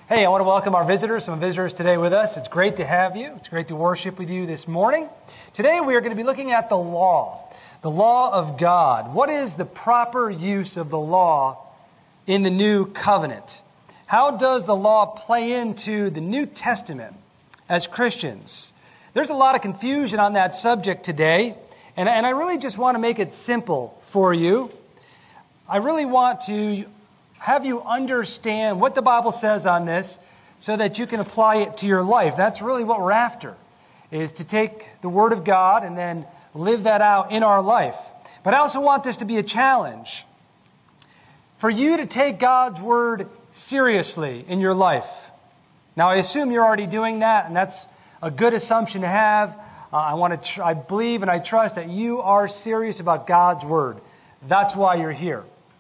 Hey, I want to welcome our visitors, some visitors today with us. It's great to have you. It's great to worship with you this morning. Today we are going to be looking at the law of God. What is the proper use of the law in the new covenant? How does the law play into the New Testament as Christians? There's a lot of confusion on that subject today, and I really just want to make it simple for you. I really want to have you understand what the Bible says on this so that you can apply it to your life. That's really what we're after, is to take the Word of God and then live that out in our life. But I also want this to be a challenge for you to take God's Word seriously in your life. Now, I assume you're already doing that, and that's a good assumption to have. I believe and I trust that you are serious about God's Word. That's why you're here.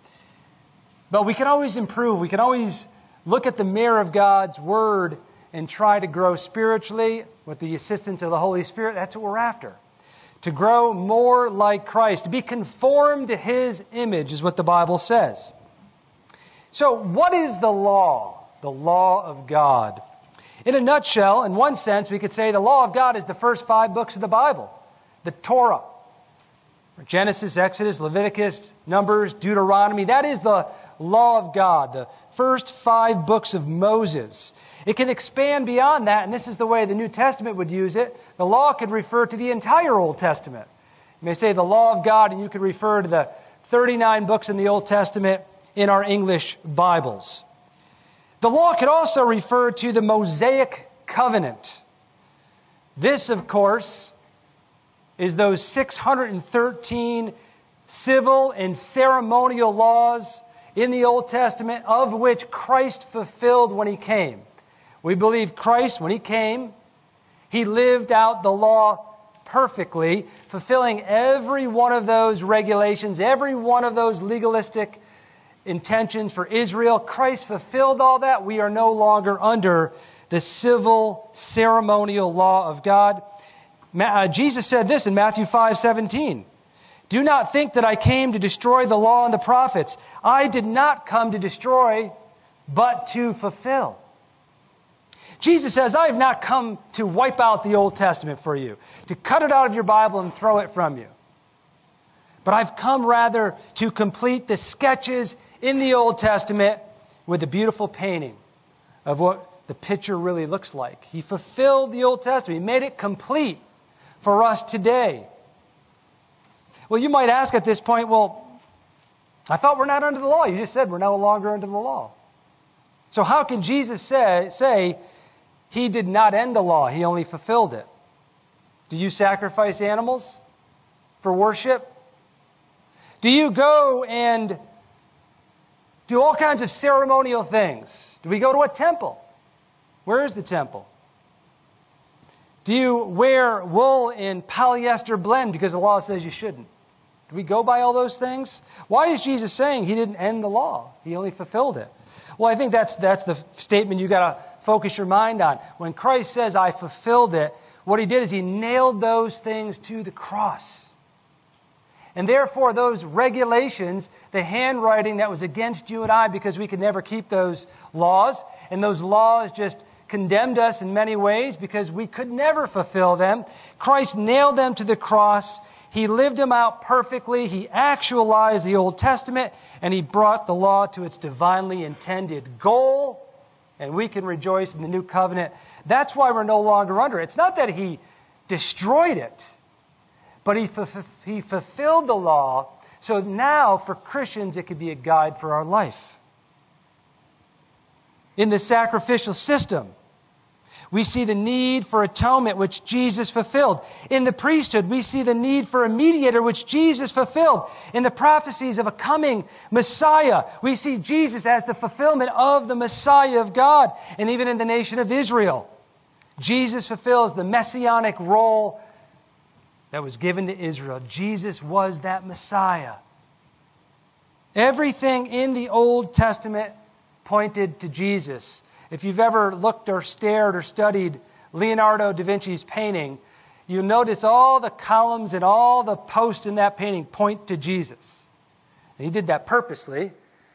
But we can always improve. We can always look at the mirror of God's Word and try to grow spiritually with the assistance of the Holy Spirit. That's what we're after. To grow more like Christ. To be conformed to His image is what the Bible says. So what is the law? The law of God. In a nutshell, in one sense, we could say the law of God is the first 5 books of the Bible. The Torah. Genesis, Exodus, Leviticus, Numbers, Deuteronomy. That is the law of God, the first 5 books of Moses. It can expand beyond that, and this is the way the New Testament would use it. The law could refer to the entire Old Testament. You may say the law of God, and you could refer to the 39 books in the Old Testament in our English Bibles. The law could also refer to the Mosaic covenant. This, of course, is those 613 civil and ceremonial laws in the Old Testament, of which Christ fulfilled when He came. We believe Christ, when He came, He lived out the law perfectly, fulfilling every one of those regulations, every one of those legalistic intentions for Israel. Christ fulfilled all that. We are no longer under the civil ceremonial law of God. Jesus said this in Matthew 5:17. Do not think that I came to destroy the law and the prophets. I did not come to destroy, but to fulfill. Jesus says, I have not come to wipe out the Old Testament for you, to cut it out of your Bible and throw it from you. But I've come rather to complete the sketches in the Old Testament with a beautiful painting of what the picture really looks like. He fulfilled the Old Testament. He made it complete for us today. Well, you might ask at this point, well, I thought we're not under the law. You just said we're no longer under the law. So how can Jesus say He did not end the law, He only fulfilled it? Do you sacrifice animals for worship? Do you go and do all kinds of ceremonial things? Do we go to a temple? Where is the temple? Do you wear wool in polyester blend because the law says you shouldn't? Do we go by all those things? Why is Jesus saying He didn't end the law? He only fulfilled it. Well, I think that's the statement you got to focus your mind on. When Christ says, I fulfilled it, what He did is He nailed those things to the cross. And therefore, those regulations, the handwriting that was against you and I because we could never keep those laws, and those laws just condemned us in many ways because we could never fulfill them. Christ nailed them to the cross. He lived them out perfectly. He actualized the Old Testament, and He brought the law to its divinely intended goal, and we can rejoice in the new covenant. That's why we're no longer under it. It's not that He destroyed it, but He fulfilled the law, so now for Christians it could be a guide for our life. In the sacrificial system, we see the need for atonement, which Jesus fulfilled. In the priesthood, we see the need for a mediator, which Jesus fulfilled. In the prophecies of a coming Messiah, we see Jesus as the fulfillment of the Messiah of God. And even in the nation of Israel, Jesus fulfills the messianic role that was given to Israel. Jesus was that Messiah. Everything in the Old Testament pointed to Jesus. If you've ever looked or stared or studied Leonardo da Vinci's painting, you'll notice all the columns and all the posts in that painting point to Jesus. And he did that purposely.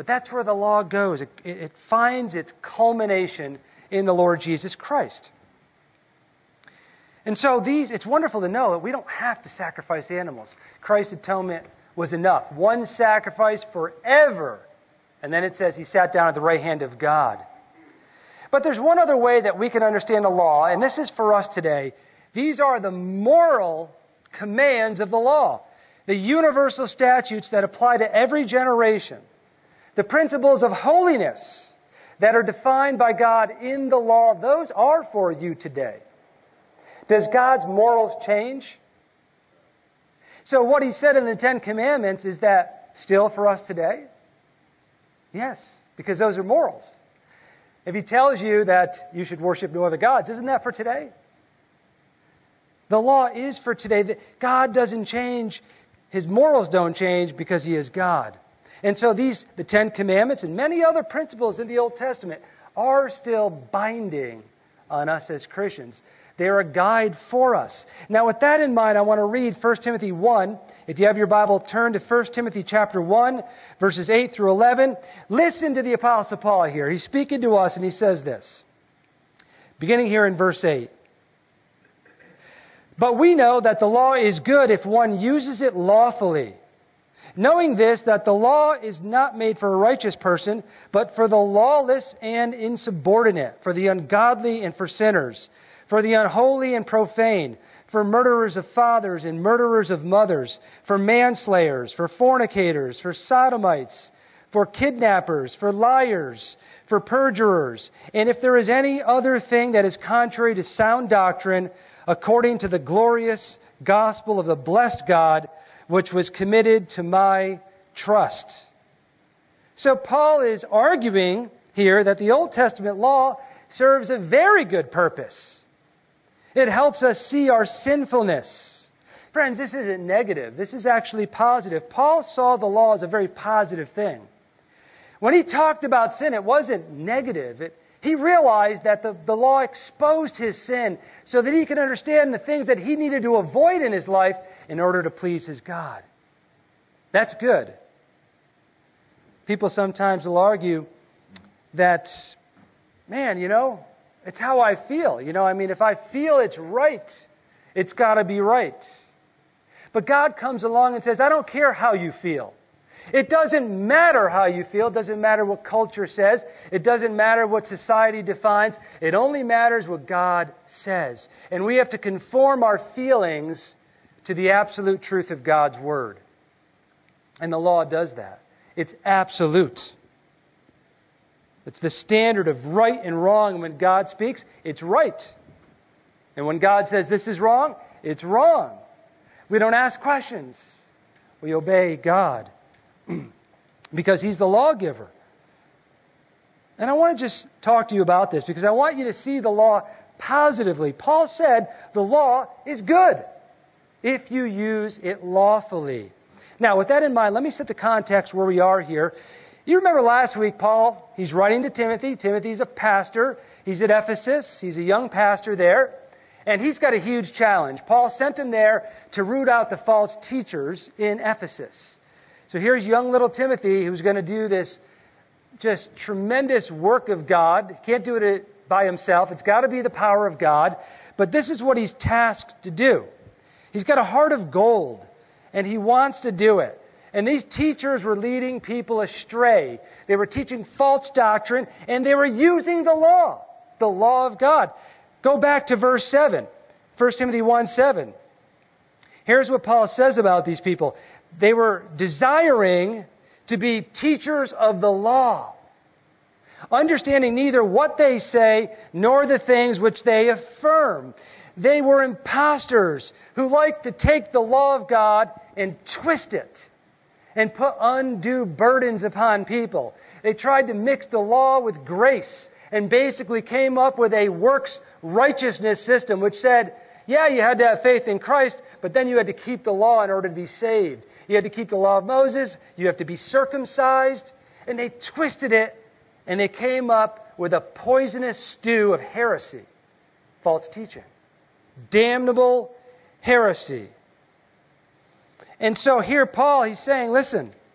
But that's where the law goes. It finds its culmination in the Lord Jesus Christ. And so it's wonderful to know that we don't have to sacrifice animals. Christ's atonement was enough. One sacrifice forever. And then it says he sat down at the right hand of God. But there's one other way that we can understand the law, and this is for us today. These are the moral commands of the law, the universal statutes that apply to every generation, the principles of holiness that are defined by God in the law. Those are for you today. Does God's morals change? So what he said in the Ten Commandments, is that still for us today? Yes, because those are morals. If he tells you that you should worship no other gods, isn't that for today? The law is for today. God doesn't change. His morals don't change because he is God. And so the Ten Commandments and many other principles in the Old Testament are still binding on us as Christians. They're a guide for us. Now, with that in mind, I want to read 1 Timothy 1. If you have your Bible, turn to 1 Timothy chapter 1, verses 8 through 11. Listen to the Apostle Paul here. He's speaking to us, and he says this, beginning here in verse 8. But we know that the law is good if one uses it lawfully, knowing this, that the law is not made for a righteous person, but for the lawless and insubordinate, for the ungodly and for sinners, for the unholy and profane, for murderers of fathers and murderers of mothers, for manslayers, for fornicators, for sodomites, for kidnappers, for liars, for perjurers, and if there is any other thing that is contrary to sound doctrine, according to the glorious gospel of the blessed God, which was committed to my trust. So Paul is arguing here that the Old Testament law serves a very good purpose. It helps us see our sinfulness. Friends, this isn't negative. This is actually positive. Paul saw the law as a very positive thing. When he talked about sin, it wasn't negative. He realized that the law exposed his sin so that he could understand the things that he needed to avoid in his life in order to please his God. That's good. People sometimes will argue that, man, it's how I feel. If I feel it's right, it's got to be right. But God comes along and says, I don't care how you feel. It doesn't matter how you feel. It doesn't matter what culture says. It doesn't matter what society defines. It only matters what God says. And we have to conform our feelings to the absolute truth of God's Word. And the law does that. It's absolute. It's the standard of right and wrong. And when God speaks, it's right. And when God says this is wrong, it's wrong. We don't ask questions. We obey God because He's the lawgiver. And I want to just talk to you about this because I want you to see the law positively. Paul said the law is good if you use it lawfully. Now, with that in mind, let me set the context where we are here. You remember last week, Paul, he's writing to Timothy. Timothy's a pastor. He's at Ephesus. He's a young pastor there. And he's got a huge challenge. Paul sent him there to root out the false teachers in Ephesus. So here's young little Timothy who's going to do this just tremendous work of God. He can't do it by himself. It's got to be the power of God. But this is what he's tasked to do. He's got a heart of gold, and he wants to do it. And these teachers were leading people astray. They were teaching false doctrine, and they were using the law of God. Go back to verse 7, 1 Timothy 1:7. Here's what Paul says about these people. They were desiring to be teachers of the law, understanding neither what they say nor the things which they affirm. They were impostors who like to take the law of God and twist it and put undue burdens upon people. They tried to mix the law with grace and basically came up with a works righteousness system which said, yeah, you had to have faith in Christ, but then you had to keep the law in order to be saved. You had to keep the law of Moses. You have to be circumcised. And they twisted it, and they came up with a poisonous stew of heresy, false teaching, damnable heresy. And so here Paul, he's saying, listen,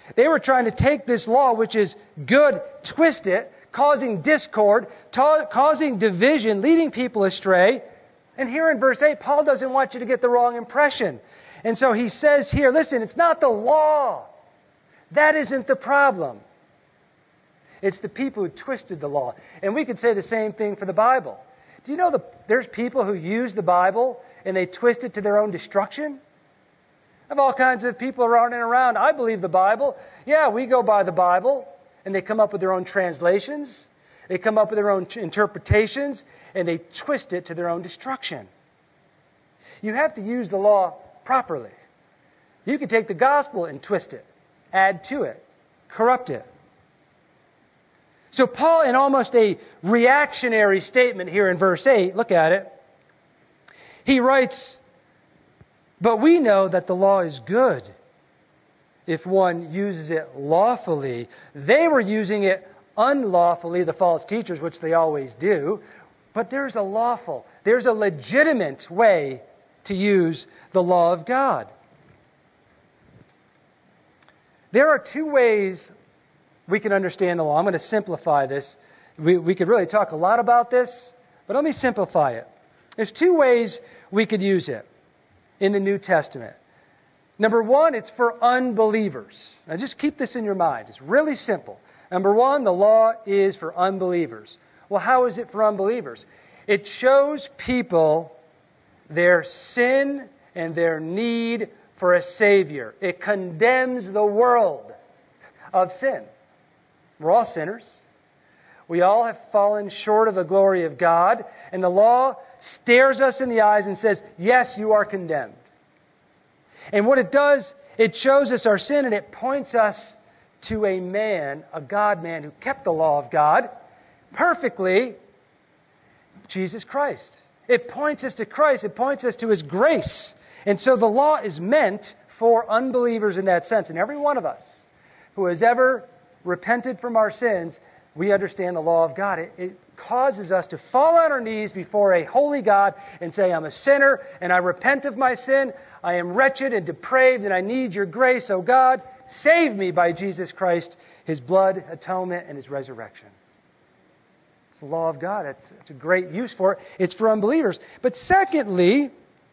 They were trying to take this law, which is good, twist it, causing discord, causing division, leading people astray. And here in verse 8, Paul doesn't want you to get the wrong impression. And so he says here, listen, it's not the law. That isn't the problem. It's the people who twisted the law. And we could say the same thing for the Bible. Do you know there's people who use the Bible and they twist it to their own destruction? I have all kinds of people running around. I believe the Bible. Yeah, we go by the Bible. And they come up with their own translations. They come up with their own interpretations. And they twist it to their own destruction. You have to use the law properly. You can take the gospel and twist it, add to it, corrupt it. So Paul, in almost a reactionary statement here in verse 8, look at it. He writes, "But we know that the law is good if one uses it lawfully." They were using it unlawfully, the false teachers, which they always do. But there's a lawful, there's a legitimate way to use the law of God. There are two ways we can understand the law. I'm going to simplify this. We could really talk a lot about this, but let me simplify it. There's two ways we could use it in the New Testament. Number one, it's for unbelievers. Now just keep this in your mind. It's really simple. Number one, the law is for unbelievers. Well, how is it for unbelievers? It shows people their sin and their need for a Savior. It condemns the world of sin. We're all sinners. We all have fallen short of the glory of God. And the law stares us in the eyes and says, yes, you are condemned. And what it does, it shows us our sin and it points us to a man, a God-man who kept the law of God perfectly, Jesus Christ. It points us to Christ. It points us to His grace. And so the law is meant for unbelievers in that sense. And every one of us who has ever repented from our sins, we understand the law of God. It causes us to fall on our knees before a holy God and say, I'm a sinner and I repent of my sin. I am wretched and depraved and I need your grace. Oh God, save me by Jesus Christ, His blood, atonement, and His resurrection. It's the law of God. It's a great use for it. It's for unbelievers. But secondly,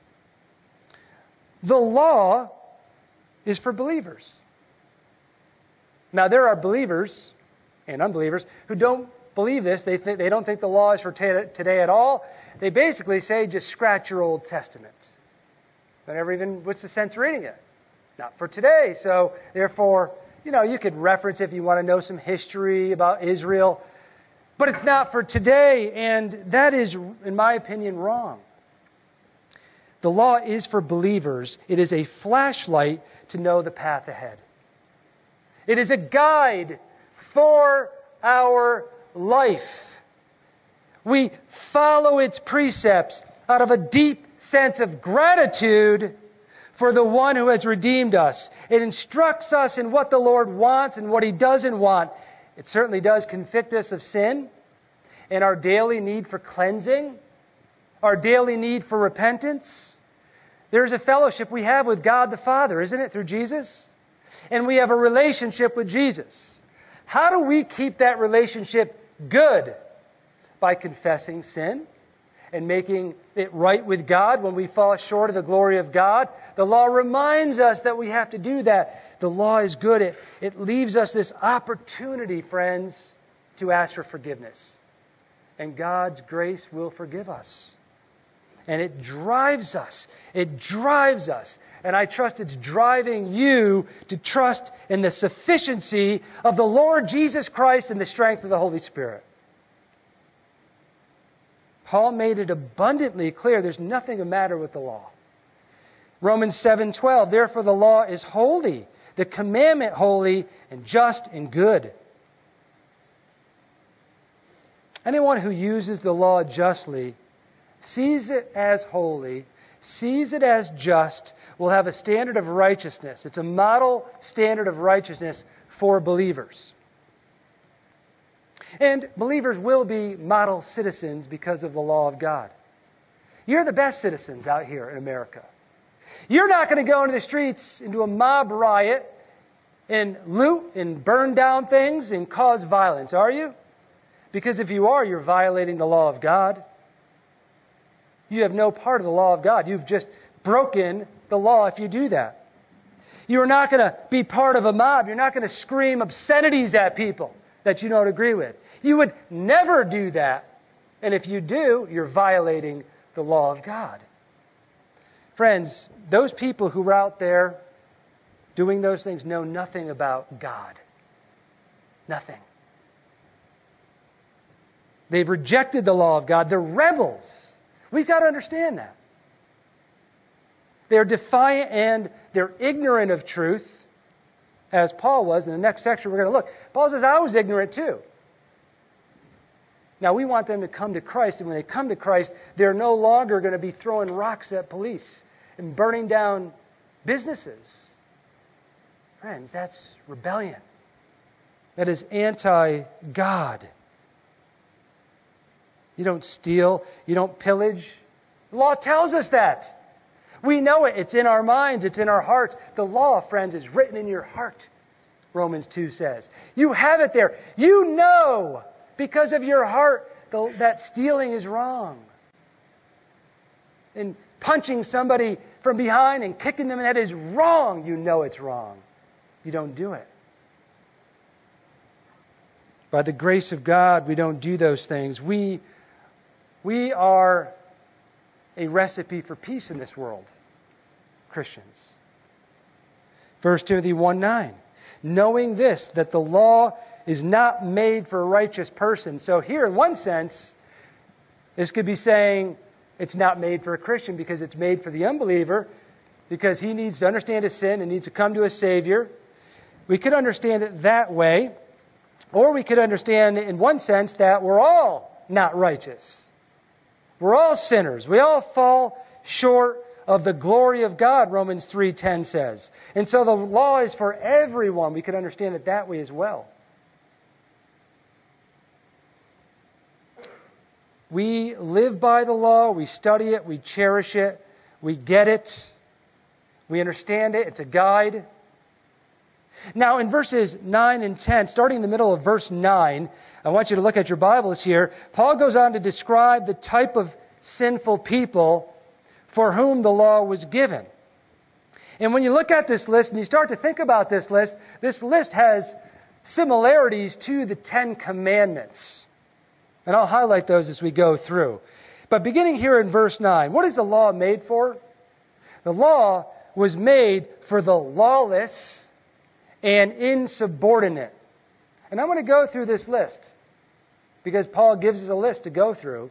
the law is for believers. Now, there are believers and unbelievers who don't believe this. They don't think the law is for today at all. They basically say, just scratch your Old Testament. What's the sense reading it? Not for today. So, therefore, you could reference if you want to know some history about Israel. But it's not for today, and that is, in my opinion, wrong. The law is for believers. It is a flashlight to know the path ahead. It is a guide for our life. We follow its precepts out of a deep sense of gratitude for the one who has redeemed us. It instructs us in what the Lord wants and what He doesn't want. It certainly does convict us of sin and our daily need for cleansing, our daily need for repentance. There's a fellowship we have with God the Father, isn't it, through Jesus? And we have a relationship with Jesus. How do we keep that relationship good? By confessing sin and making it right with God when we fall short of the glory of God. The law reminds us that we have to do that. The law is good. It leaves us this opportunity, friends, to ask for forgiveness. And God's grace will forgive us. And it drives us. It drives us. And I trust it's driving you to trust in the sufficiency of the Lord Jesus Christ and the strength of the Holy Spirit. Paul made it abundantly clear there's nothing the matter with the law. Romans 7:12, therefore the law is holy, the commandment holy and just and good. Anyone who uses the law justly, sees it as holy, sees it as just, will have a standard of righteousness. It's a model standard of righteousness for believers. And believers will be model citizens because of the law of God. You're the best citizens out here in America. You're not going to go into the streets, into a mob riot, and loot and burn down things and cause violence, are you? Because if you are, you're violating the law of God. You have no part of the law of God. You've just broken the law if you do that. You're not going to be part of a mob. You're not going to scream obscenities at people that you don't agree with. You would never do that. And if you do, you're violating the law of God. Friends, those people who are out there doing those things know nothing about God. Nothing. They've rejected the law of God. They're rebels. We've got to understand that. They're defiant and they're ignorant of truth, as Paul was. In the next section we're going to look. Paul says, I was ignorant too. Now we want them to come to Christ, and when they come to Christ, they're no longer going to be throwing rocks at police and burning down businesses. Friends, that's rebellion. That is anti-God. You don't steal. You don't pillage. The law tells us that. We know it. It's in our minds. It's in our hearts. The law, friends, is written in your heart, Romans 2 says. You have it there. You know, because of your heart, that stealing is wrong. And punching somebody from behind and kicking them in the head is wrong. You know it's wrong. You don't do it. By the grace of God, we don't do those things. We are a recipe for peace in this world, Christians. 1 Timothy 1:9, knowing this, that the law is not made for a righteous person. So here, in one sense, this could be saying it's not made for a Christian because it's made for the unbeliever, because he needs to understand his sin and needs to come to a Savior. We could understand it that way, or we could understand in one sense that we're all not righteous. We're all sinners. We all fall short of the glory of God, Romans 3:10 says. And so the law is for everyone. We could understand it that way as well. We live by the law. We study it. We cherish it. We get it. We understand it. It's a guide. Now, in verses 9 and 10, starting in the middle of verse 9, I want you to look at your Bibles here. Paul goes on to describe the type of sinful people for whom the law was given. And when you look at this list and you start to think about this list has similarities to the Ten Commandments. And I'll highlight those as we go through. But beginning here in verse 9, what is the law made for? The law was made for the lawless and insubordinate. And I'm going to go through this list because Paul gives us a list to go through.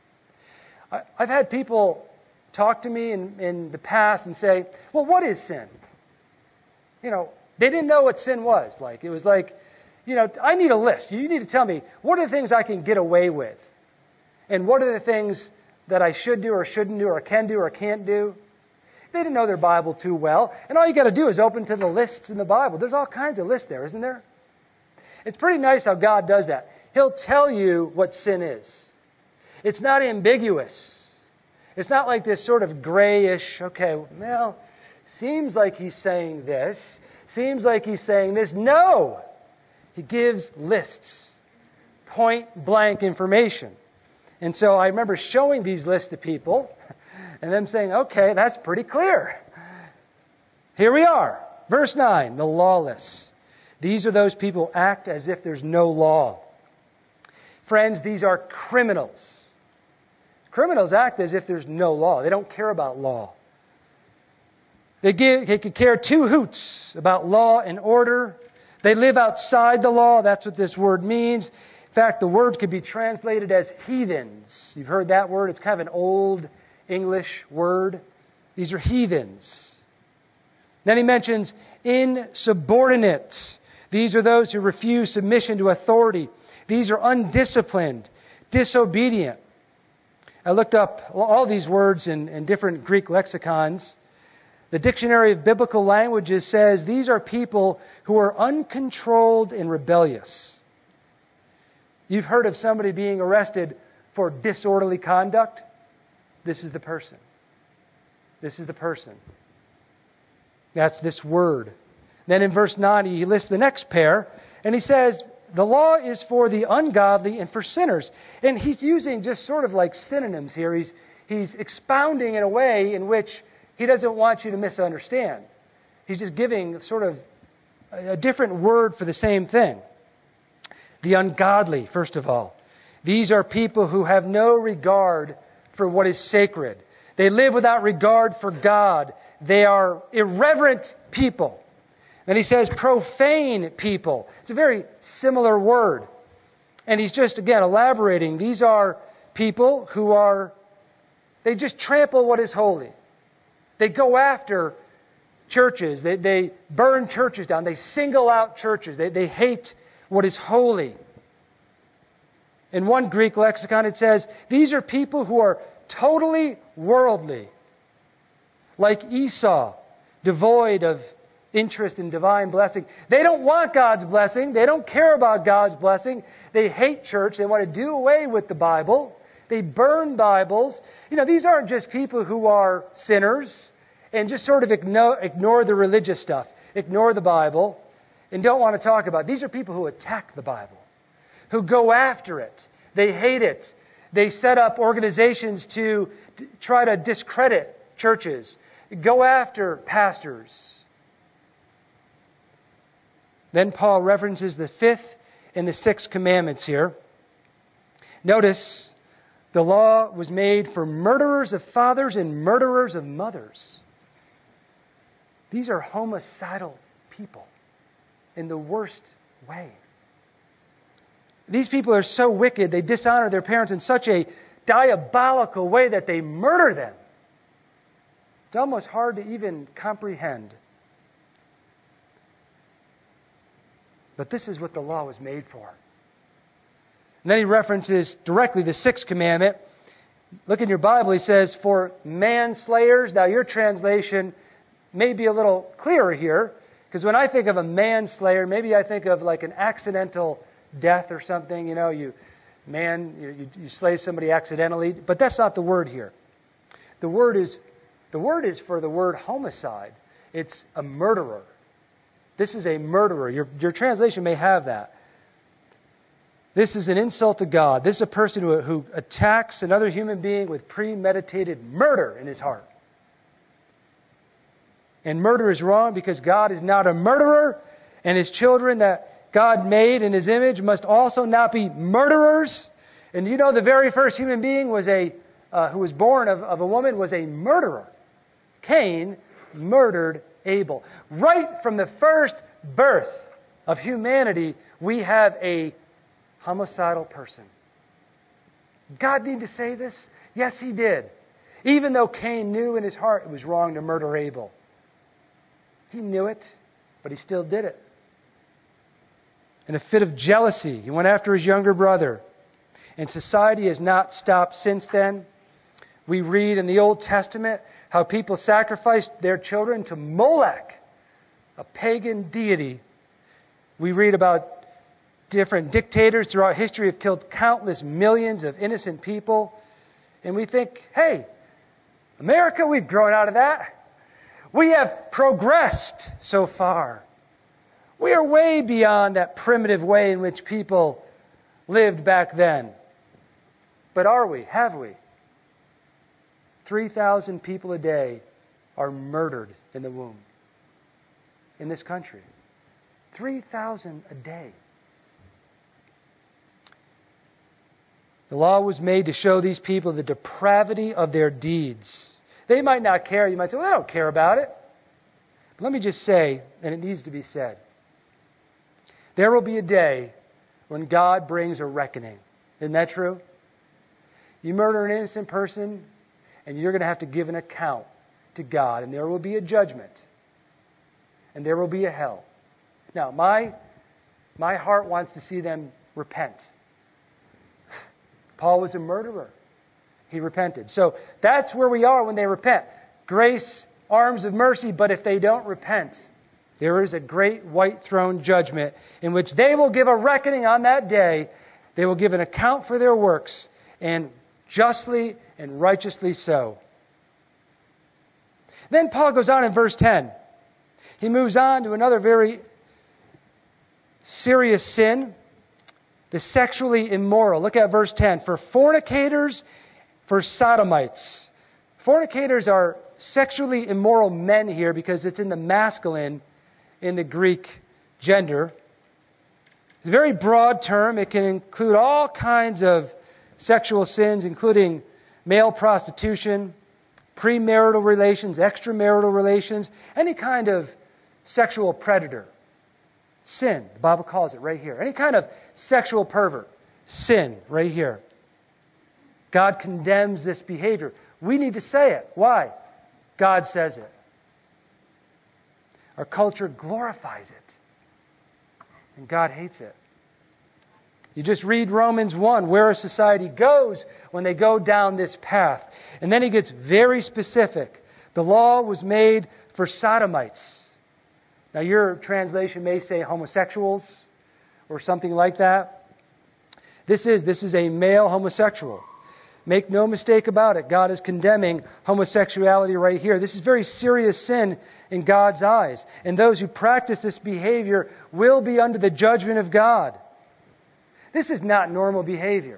I've had people talk to me in the past and say, well, what is sin? You know, they didn't know what sin was. Like, it was like, you know, I need a list. You need to tell me, what are the things I can get away with? And what are the things that I should do or shouldn't do or can do or can't do? They didn't know their Bible too well. And all you got to do is open to the lists in the Bible. There's all kinds of lists there, isn't there? It's pretty nice how God does that. He'll tell you what sin is. It's not ambiguous. It's not like this sort of grayish, okay, well, seems like he's saying this. Seems like he's saying this. No! He gives lists. Point blank information. And so I remember showing these lists to people and them saying, okay, that's pretty clear. Here we are. Verse 9, the lawless. These are those people who act as if there's no law. Friends, these are criminals. Criminals act as if there's no law. They don't care about law. They could care two hoots about law and order. They live outside the law. That's what this word means. In fact, the word could be translated as heathens. You've heard that word. It's kind of an old English word. These are heathens. Then he mentions insubordinate. These are those who refuse submission to authority. These are undisciplined, disobedient. I looked up all these words in different Greek lexicons. The Dictionary of Biblical Languages says these are people who are uncontrolled and rebellious. You've heard of somebody being arrested for disorderly conduct? This is the person. This is the person. That's this word. Then in verse 9, he lists the next pair, and he says, the law is for the ungodly and for sinners. And he's using just sort of like synonyms here. He's expounding in a way in which he doesn't want you to misunderstand. He's just giving sort of a different word for the same thing. The ungodly, first of all. These are people who have no regard for what is sacred. They live without regard for God. They are irreverent people. And he says profane people. It's a very similar word. And he's just, again, elaborating. These are people who they just trample what is holy. They go after churches. They burn churches down. They single out churches. They hate what is holy. In one Greek lexicon, it says, these are people who are totally worldly, like Esau, devoid of interest in divine blessing. They don't want God's blessing. They don't care about God's blessing. They hate church. They want to do away with the Bible. They burn Bibles. These aren't just people who are sinners and just sort of ignore the religious stuff, ignore the Bible, and don't want to talk about it. These are people who attack the Bible, who go after it. They hate it. They set up organizations to try to discredit churches, go after pastors. Then Paul references the 5th and the 6th commandments here. Notice, the law was made for murderers of fathers and murderers of mothers. These are homicidal people in the worst way. These people are so wicked, they dishonor their parents in such a diabolical way that they murder them. It's almost hard to even comprehend. But this is what the law was made for. And then he references directly the 6th commandment. Look in your Bible, he says, for manslayers. Now your translation may be a little clearer here, because when I think of a manslayer, maybe I think of like an accidental death or something. You slay somebody accidentally. But that's not the word here. The word is for the word homicide. It's a murderer. This is a murderer. Your translation may have that. This is an insult to God. This is a person who attacks another human being with premeditated murder in his heart. And murder is wrong because God is not a murderer, and His children that God made in His image must also not be murderers. And the very first human being was who was born of a woman was a murderer. Cain murdered Abel. Right from the first birth of humanity, we have a homicidal person. God need to say this? Yes, He did. Even though Cain knew in his heart it was wrong to murder Abel. He knew it, but he still did it. In a fit of jealousy, he went after his younger brother. And society has not stopped since then. We read in the Old Testament how people sacrificed their children to Molech, a pagan deity. We read about different dictators throughout history have killed countless millions of innocent people. And we think, hey, America, we've grown out of that. We have progressed so far. We are way beyond that primitive way in which people lived back then. But are we? Have we? 3,000 people a day are murdered in the womb in this country. 3,000 a day. The law was made to show these people the depravity of their deeds. They might not care. You might say, well, they don't care about it. But let me just say, and it needs to be said, there will be a day when God brings a reckoning. Isn't that true? You murder an innocent person, and you're going to have to give an account to God, and there will be a judgment, and there will be a hell. Now, my heart wants to see them repent. Paul was a murderer. He repented. So that's where we are when they repent. Grace, arms of mercy, but if they don't repent, there is a great white throne judgment in which they will give a reckoning on that day. They will give an account for their works, and justly and righteously so. Then Paul goes on in verse 10, He moves on to another very serious sin, the sexually immoral. Look at verse 10. For fornicators, for sodomites. Fornicators are sexually immoral men here because it's in the masculine in the Greek gender. It's a very broad term. It can include all kinds of sexual sins, including male prostitution, premarital relations, extramarital relations, any kind of sexual predator. Sin, the Bible calls it right here. Any kind of sexual pervert. Sin, right here. God condemns this behavior. We need to say it. Why? God says it. Our culture glorifies it. And God hates it. You just read Romans 1, where a society goes when they go down this path. And then he gets very specific. The law was made for sodomites. Now your translation may say homosexuals or something like that. This is a male homosexual. Make no mistake about it. God is condemning homosexuality right here. This is very serious sin in God's eyes. And those who practice this behavior will be under the judgment of God. This is not normal behavior.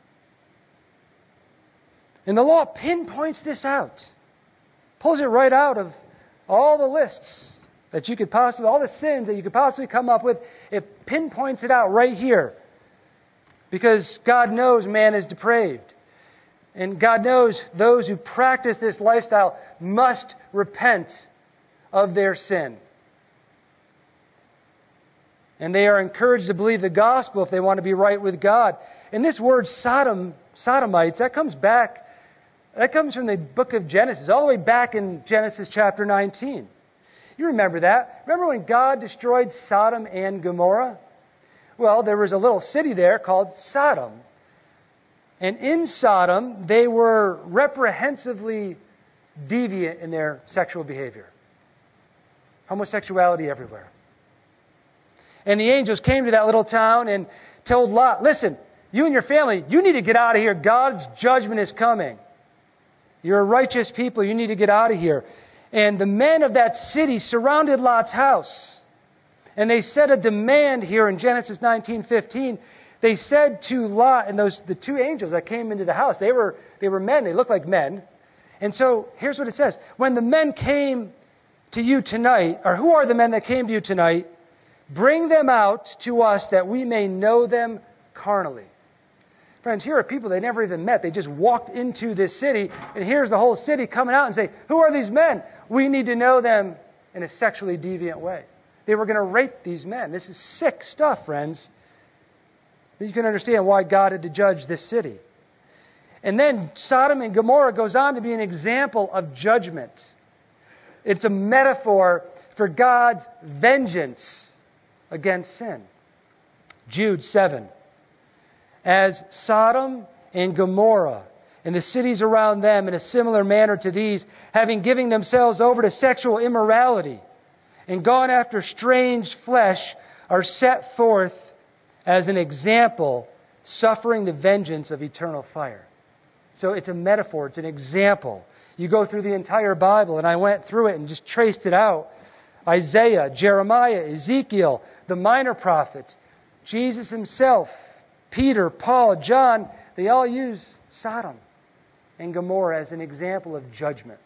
And the law pinpoints this out. Pulls it right out of all the lists that you could possibly, all the sins that you could possibly come up with. It pinpoints it out right here. Because God knows man is depraved. And God knows those who practice this lifestyle must repent of their sin. And they are encouraged to believe the gospel if they want to be right with God. And this word sodomites, that comes from the book of Genesis, all the way back in Genesis chapter 19. You remember that. Remember when God destroyed Sodom and Gomorrah? Well, there was a little city there called Sodom. And in Sodom, they were reprehensibly deviant in their sexual behavior. Homosexuality everywhere. And the angels came to that little town and told Lot, listen, you and your family, you need to get out of here. God's judgment is coming. You're a righteous people. You need to get out of here. And the men of that city surrounded Lot's house. And they set a demand here in Genesis 19:15. They said to Lot and the two angels that came into the house, they were men, they looked like men. And so here's what it says. When the men came to you tonight, or who are the men that came to you tonight? Bring them out to us that we may know them carnally. Friends, here are people they never even met. They just walked into this city, and here's the whole city coming out and say, who are these men? We need to know them in a sexually deviant way. They were going to rape these men. This is sick stuff, friends. You can understand why God had to judge this city. And then Sodom and Gomorrah goes on to be an example of judgment. It's a metaphor for God's vengeance against sin. Jude 7. As Sodom and Gomorrah and the cities around them in a similar manner to these, having given themselves over to sexual immorality and gone after strange flesh, are set forth as an example, suffering the vengeance of eternal fire. So it's a metaphor, it's an example. You go through the entire Bible, and I went through it and just traced it out. Isaiah, Jeremiah, Ezekiel, the minor prophets, Jesus himself, Peter, Paul, John, they all use Sodom and Gomorrah as an example of judgment.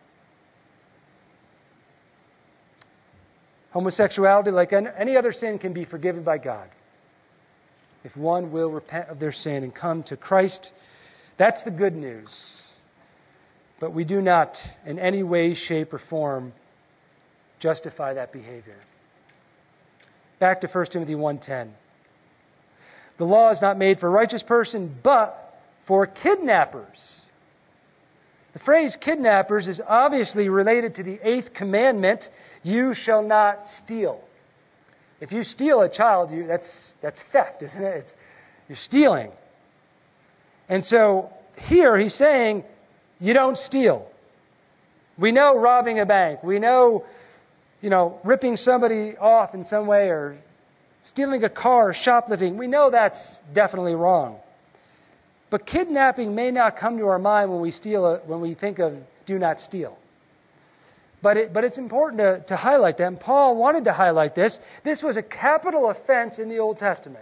Homosexuality, like any other sin, can be forgiven by God if one will repent of their sin and come to Christ. That's the good news. But we do not in any way, shape, or form justify that behavior. Back to 1 Timothy 1:10. The law is not made for a righteous person, but for kidnappers. The phrase kidnappers is obviously related to the 8th commandment, you shall not steal. If you steal a child, that's theft, isn't it? You're stealing. And so here he's saying, you don't steal. We know robbing a bank. We know, ripping somebody off in some way or stealing a car or shoplifting. We know that's definitely wrong. But kidnapping may not come to our mind when we think of do not steal. But it's important to highlight that. And Paul wanted to highlight this. This was a capital offense in the Old Testament.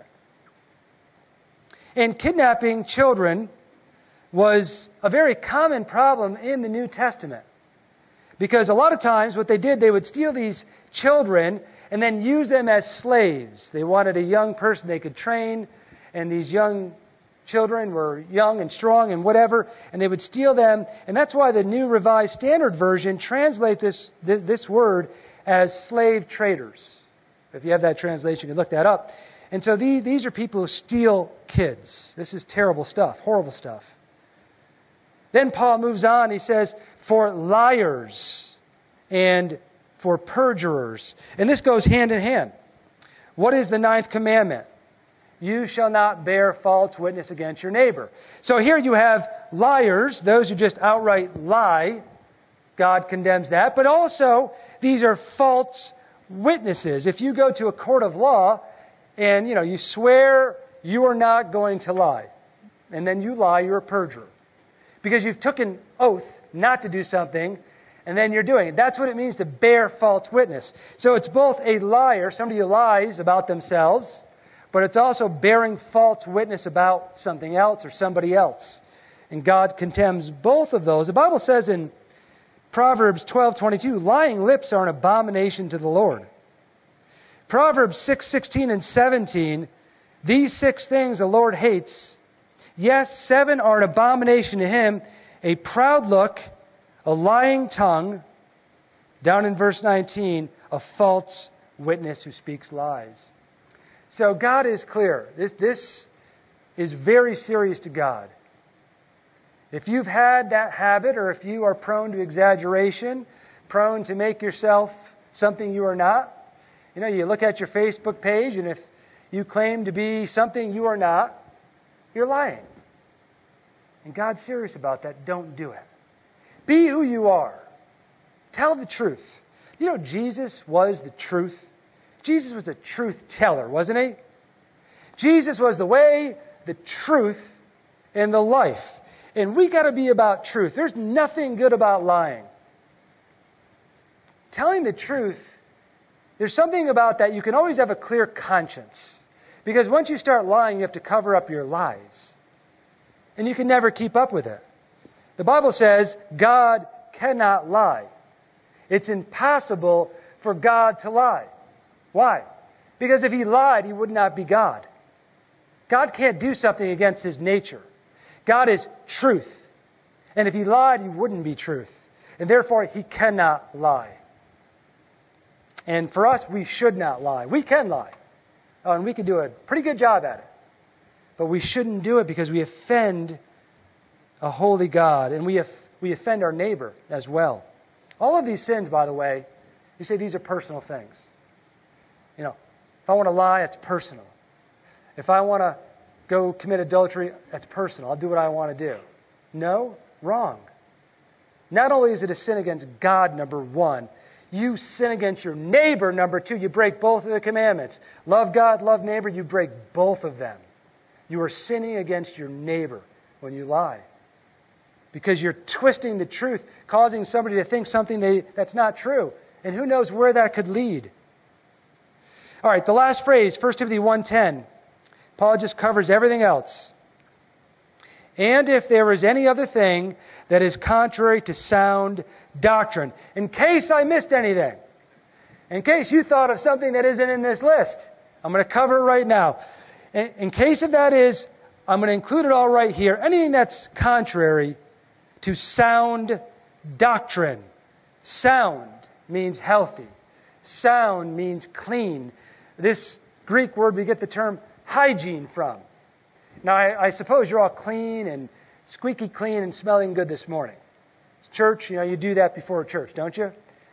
And kidnapping children was a very common problem in the New Testament. Because a lot of times what they did, they would steal these children and then use them as slaves. They wanted a young person they could train, and these young children were young and strong and whatever, and they would steal them. And that's why the New Revised Standard Version translate this word as slave traders. If you have that translation, you can look that up. And so these are people who steal kids. This is terrible stuff, horrible stuff. Then Paul moves on. He says, for liars and for perjurers. And this goes hand in hand. What is the 9th commandment? You shall not bear false witness against your neighbor. So here you have liars, those who just outright lie. God condemns that. But also, these are false witnesses. If you go to a court of law and, you swear you are not going to lie, and then you lie, you're a perjurer. Because you've taken oath not to do something, and then you're doing it. That's what it means to bear false witness. So it's both a liar, somebody who lies about themselves, but it's also bearing false witness about something else or somebody else. And God condemns both of those. The Bible says in Proverbs 12:22, lying lips are an abomination to the Lord. Proverbs 6:16 and 17, these 6 things the Lord hates. Yes, 7 are an abomination to him, a proud look, a lying tongue, down in verse 19, a false witness who speaks lies. So God is clear. This is very serious to God. If you've had that habit, or if you are prone to exaggeration, prone to make yourself something you are not, you look at your Facebook page, and if you claim to be something you are not, you're lying. And God's serious about that. Don't do it. Be who you are. Tell the truth. Jesus was the truth. Jesus was a truth teller, wasn't he? Jesus was the way, the truth, and the life. And we got to be about truth. There's nothing good about lying. Telling the truth, there's something about that. You can always have a clear conscience. Because once you start lying, you have to cover up your lies. And you can never keep up with it. The Bible says God cannot lie. It's impossible for God to lie. Why? Because if he lied, he would not be God. God can't do something against his nature. God is truth. And if he lied, he wouldn't be truth. And therefore, he cannot lie. And for us, we should not lie. We can lie. And we can do a pretty good job at it. But we shouldn't do it because we offend a holy God. And we offend our neighbor as well. All of these sins, by the way, you say these are personal things. If I want to lie, it's personal. If I want to go commit adultery, that's personal. I'll do what I want to do. No, wrong. Not only is it a sin against God, number 1, you sin against your neighbor, number 2. You break both of the commandments. Love God, love neighbor, you break both of them. You are sinning against your neighbor when you lie. Because you're twisting the truth, causing somebody to think something that's not true. And who knows where that could lead. All right, the last phrase, 1 Timothy 1:10. Paul just covers everything else. And if there is any other thing that is contrary to sound doctrine. In case I missed anything. In case you thought of something that isn't in this list. I'm going to cover it right now. In case of that is, I'm going to include it all right here. Anything that's contrary to sound doctrine. Sound means healthy. Sound means clean. This Greek word we get the term hygiene from. Now, I suppose you're all clean and squeaky clean and smelling good this morning. It's church, you do that before church, don't you?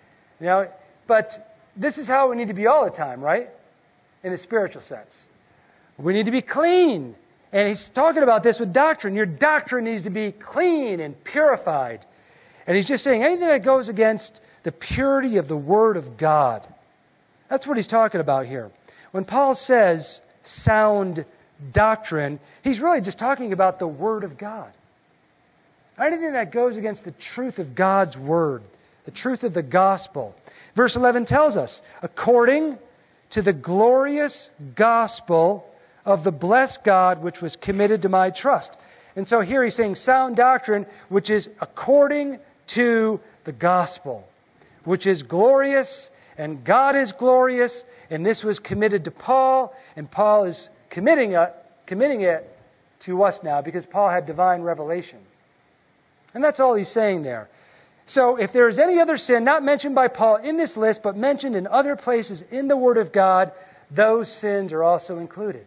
But this is how we need to be all the time, right? In the spiritual sense. We need to be clean. And he's talking about this with doctrine. Your doctrine needs to be clean and purified. And he's just saying anything that goes against the purity of the Word of God. That's what he's talking about here. When Paul says sound doctrine, he's really just talking about the Word of God. Anything that goes against the truth of God's Word, the truth of the gospel. Verse 11 tells us, according to the glorious gospel of the blessed God which was committed to my trust. And so here he's saying sound doctrine, which is according to the gospel, which is glorious, and God is glorious, and this was committed to Paul, and Paul is committing it to us now because Paul had divine revelation. And that's all he's saying there. So if there is any other sin not mentioned by Paul in this list, but mentioned in other places in the Word of God, those sins are also included.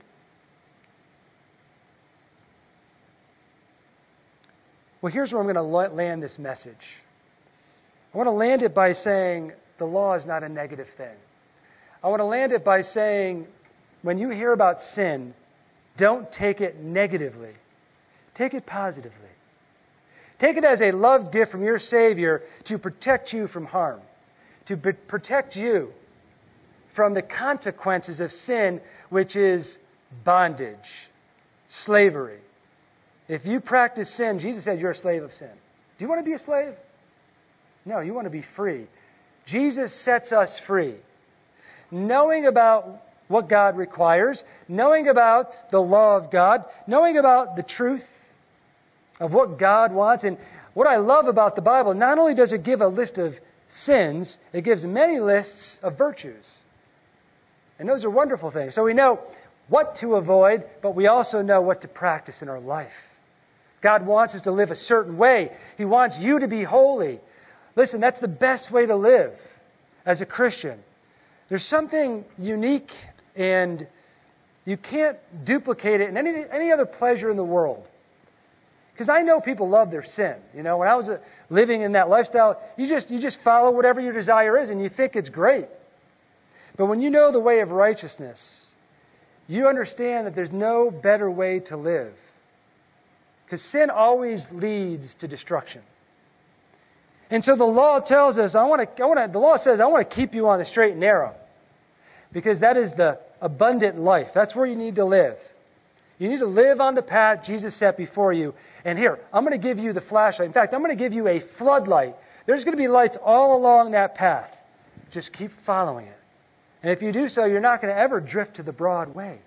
Well, here's where I'm going to land this message. I want to land it by saying the law is not a negative thing. I want to land it by saying when you hear about sin, don't take it negatively. Take it positively. Take it as a love gift from your Savior to protect you from harm, to protect you from the consequences of sin, which is bondage, slavery. If you practice sin, Jesus said you're a slave of sin. Do you want to be a slave? No, you want to be free. Jesus sets us free. Knowing about what God requires, knowing about the law of God, knowing about the truth of what God wants. And what I love about the Bible, not only does it give a list of sins, it gives many lists of virtues. And those are wonderful things. So we know what to avoid, but we also know what to practice in our life. God wants us to live a certain way. He wants you to be holy. Listen, that's the best way to live as a Christian. There's something unique, and you can't duplicate it in any other pleasure in the world. Because I know people love their sin. You know, when I was living in that lifestyle, you just follow whatever your desire is, and you think it's great. But when you know the way of righteousness, you understand that there's no better way to live. Because sin always leads to destruction. And so the law tells us, the law says, I want to keep you on the straight and narrow. Because that is the abundant life. That's where you need to live. You need to live on the path Jesus set before you. And here, I'm going to give you the flashlight. In fact, I'm going to give you a floodlight. There's going to be lights all along that path. Just keep following it. And if you do so, you're not going to ever drift to the broad way.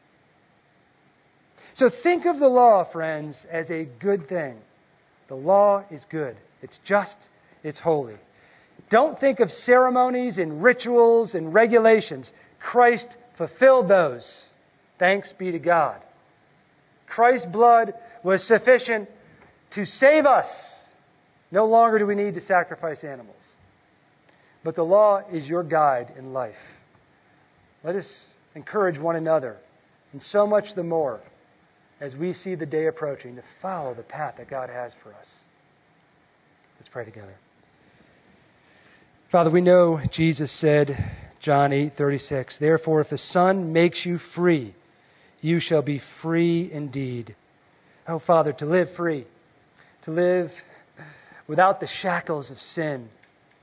So think of the law, friends, as a good thing. The law is good. It's just. It's holy. Don't think of ceremonies and rituals and regulations. Christ fulfilled those. Thanks be to God. Christ's blood was sufficient to save us. No longer do we need to sacrifice animals. But the law is your guide in life. Let us encourage one another, and so much the more as we see the day approaching, to follow the path that God has for us. Let's pray together. Father, we know Jesus said, John 8:36, therefore, if the Son makes you free, you shall be free indeed. Oh, Father, to live free, to live without the shackles of sin.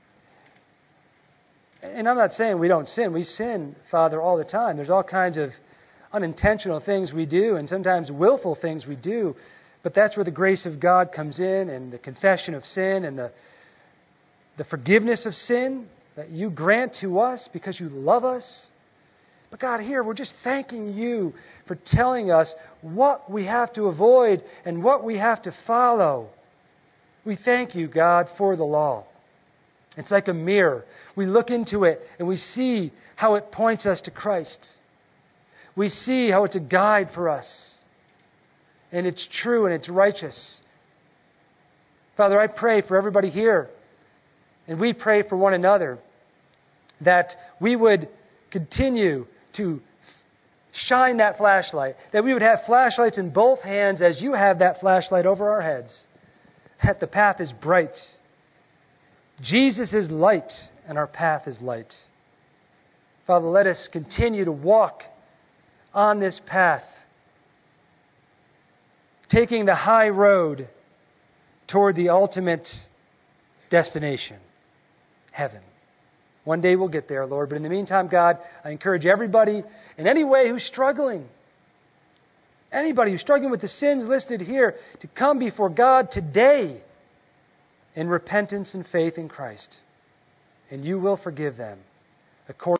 And I'm not saying we don't sin. We sin, Father, all the time. There's all kinds of unintentional things we do and sometimes willful things we do. But that's where the grace of God comes in, and the confession of sin and the forgiveness of sin that you grant to us because you love us. But God, here we're just thanking you for telling us what we have to avoid and what we have to follow. We thank you, God, for the law. It's like a mirror. We look into it and we see how it points us to Christ. We see how it's a guide for us. And it's true and it's righteous. Father, I pray for everybody here, and we pray for one another, that we would continue to shine that flashlight, that we would have flashlights in both hands as you have that flashlight over our heads, that the path is bright. Jesus is light, and our path is light. Father, let us continue to walk on this path, taking the high road toward the ultimate destination, heaven. One day we'll get there, Lord. But in the meantime, God, I encourage everybody in any way who's struggling, anybody who's struggling with the sins listed here, to come before God today in repentance and faith in Christ. And you will forgive them according